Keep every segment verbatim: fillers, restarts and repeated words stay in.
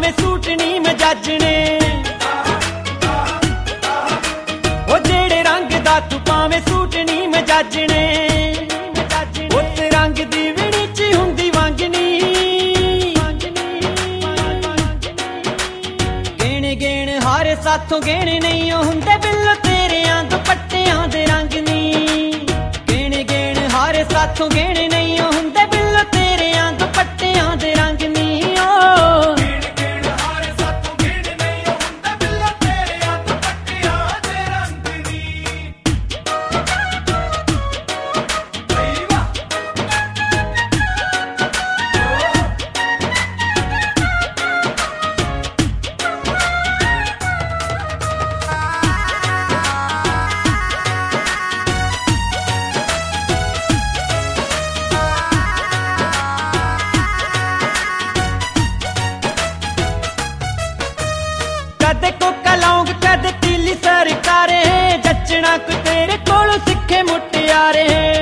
ਪਾਵੇਂ suit ਨੀ ਮਜਾਜਣੇ ਉਹ ਜਿਹੜੇ ਰੰਗ ਦਾ ਤੂੰ ਪਾਵੇਂ ਸੂਟ ਨੀ ਮਜਾਜਣੇ ਉਸ ਰੰਗ ਦੀ ਵਿਣੀ ਚ ਹੁੰਦੀ ਵਾਂਗਣੀ ਗੇਣੇ ਗੇਣ ਹਾਰੇ ਸਾਥੋਂ ਗੇਣੇ ਨਹੀਂ ਹੁੰਦੇ ਬਿੱਲੋ ਤੇਰਿਆਂ ਦੁਪੱਟਿਆਂ ਦੇ ਰੰਗ ਨੀ ਗੇਣੇ ਗੇਣ ਹਾਰੇ ਸਾਥੋਂ ਗੇਣੇ ਨਹੀਂ ਹੁੰਦੇ ਬਿੱਲੋ ਤੇਰਿਆਂ ਦੁਪੱਟਿਆਂ ਦੇ ਰੰਗ ਨੀ ਕਦੇ ਕੋਕਾ ਲੌਂਗ ਕਦੇ ਤੀਲੀ ਸਰਕਾਰੇ ਜੱਚਣਾ ਕੋਈ ਤੇਰੇ ਕੋਲੋਂ ਸਿੱਖੇ ਮੁਟਿਆਰੇ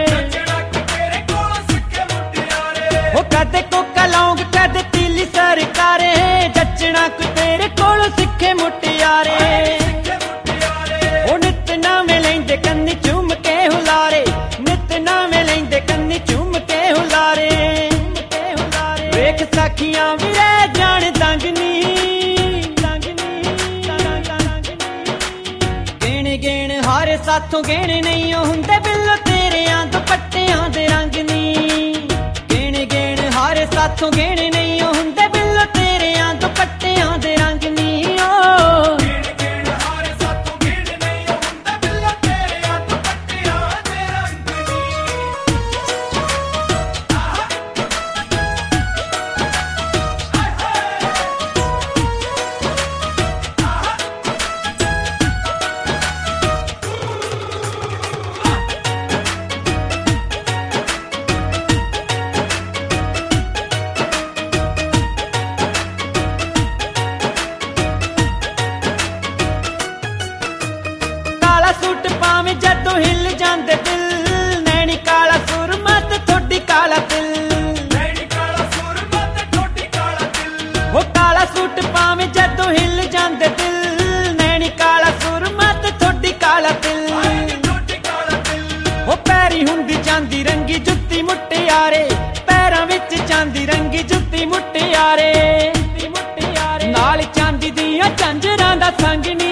ਉਹ ਕਦੇ ਕੋਕਾ ਲੌਂਗ ਕਦੇ ਤੀਲੀ ਸਰਕਾਰੇ ਜੱਚਣਾ ਕੋਈ ਤੇਰੇ ਕੋਲੋਂ ਸਿੱਖੇ ਮੁਟਿਆਰੇ ਉਹ ਨਿੱਤ ਨਵੇਂ ਲੈਂਦੇ ਕੰਨੀ ਚੁੰਮ ਕੇ ਹੁਲਾਰੇ ਨਿੱਤ ਨਵੇਂ ਲੈਂਦੇ ਕੰਨੀ ਚੁੰਮ ਕੇ ਹੁਲਾਰੇ ਵੇਖ ਸਾਖੀਆਂ ਵੀ ਰਹਿ ਜਾਣ ਦੰਗਨੀ ਗੇਣ ਹਾਰੇ ਸਾਥੋਂ ਗੇਣੇ ਨਹੀਂ ਹੁੰਦੇ ਬਿੱਲੋ ਤੇਰਿਆਂ ਦੁਪੱਟਿਆਂ ਦੇ ਰੰਗ ਨੀ ਗੇਣੇ ਗੇਣ ਹਾਰੇ ਸਾਥੋਂ ਗੇਣੇ ਨਹੀਂ ਹੁੰਦੇ ਬਿੱਲੋ ਤੇਰਿਆਂ ਦੁਪੱਟਿਆਂ ਦੇ ਰੰਗ ਨੀ ਸੂਟ ਪਾਵੇਂ ਜਦੋਂ ਹਿੱਲ ਜਾਂਦੇ ਦਿਲ ਨੈਣੀ ਕਾਲਾ ਸੁਰਮਾ ਤੇ ਥੋੜੀ ਕਾਲਾ ਦਿਲ ਨੈਣੀ ਕਾਲਾ ਸੁਰਮਾ ਤੇ ਥੋੜੀ ਕਾਲਾ ਦਿਲ ਉਹ ਕਾਲਾ ਸੂਟ ਪਾਵੇਂ ਜਦੋਂ ਹਿੱਲ ਜਾਂਦੇ ਦਿਲ ਨੈਣੀ ਕਾਲਾ ਸੁਰਮਾ ਤੇ ਥੋੜੀ ਕਾਲਾ ਦਿਲ ਥੋੜੀ ਕਾਲਾ ਦਿਲ ਉਹ ਪੈਰੀ ਹੁੰਦੀ ਚਾਂਦੀ ਰੰਗੀ ਜੁੱਤੀ ਮੁਟਿਆਰੇ ਪੈਰਾਂ ਵਿੱਚ ਚਾਂਦੀ ਰੰਗੀ ਜੁੱਤੀ ਮੁਟਿਆਰੇ ਨਾਲ ਚਾਂਦੀ ਦੀਆਂ ਝਾਂਜਰਾਂ ਦਾ ਸੰਗਣੀ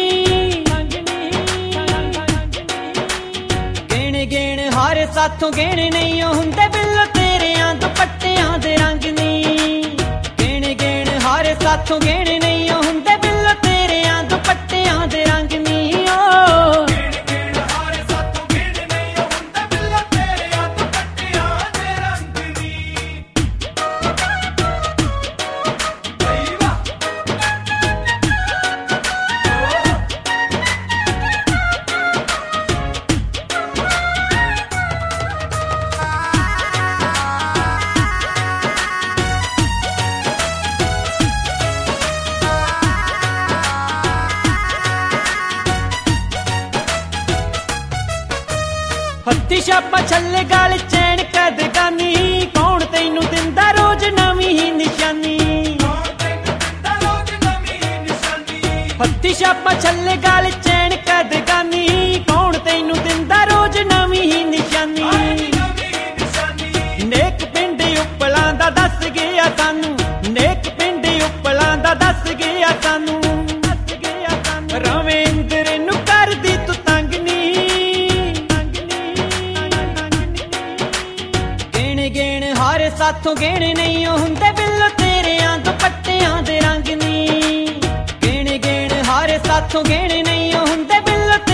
ਗੇਣ ਹਾਰੇ ਸਾਥੋਂ ਗੇਣੇ ਨਹੀਂ ਹੁੰਦੇ ਬਿੱਲੋ ਤੇਰਿਆਂ ਦੁਪੱਟਿਆਂ ਦੇ ਰੰਗ ਨੀ ਗੇਣੇ ਗੇਣ ਹਾਰੇ ਸਾਥੋਂ ਗੇਣੇ ਨਹੀਂ ਹੁੰਦੇ ਬਿੱਲੋ ਤੇਰਿਆਂ ਦੁਪੱਟਿਆਂ ਦੇ ਰੰਗ ਨੀ ਹੱਥੀ ਛਾਪਾ ਛੱਲੇ ਗਲ ਚੈਨ ਕਦਗਾਨੀ ਕੌਣ ਤੈਨੂੰ ਦਿੰਦਾ ਰੋਜ਼ ਨਵੀਂ ਹੀ ਨਿਸ਼ਾਨੀ ਹੱਥੀ ਛਾਪਾ ਛੱਲੇ ਗਲ ਚੈਨ ਕਦਗਾਨੀ ਕੌਣ ਤੈਨੂੰ ਦਿੰਦਾ ਰੋਜ਼ ਨਵੀਂ ਹੀ ਨਿਸ਼ਾਨੀ ਨੇਕ ਪਿੰਡ ਉੱਪਲਾਂ ਦਾ ਦੱਸ ਗਿਆ ਸਾਨੂੰ ਨੇਕ ਪਿੰਡ ਉੱਪਲਾਂ ਦਾ ਦੱਸ ਗਿਆ ਸਾਨੂੰ ਰਵਿੰਦਰ ਨੂੰ ਕਰਦੀ ਤੂੰ ਤੰਗ ਗੇਣ ਹਾਰੇ ਸਾਥੋਂ ਗੇਣੇ ਨਹੀਂ ਹੁੰਦੇ ਬਿੱਲੋ ਤੇਰਿਆਂ ਦੁਪੱਟਿਆਂ ਦੇ ਰੰਗ ਨੀ ਗੇਣੇ ਗੇਣ ਹਾਰੇ ਸਾਥੋਂ ਗੇਣੇ ਨਹੀਂ ਹੁੰਦੇ ਬਿੱਲੋ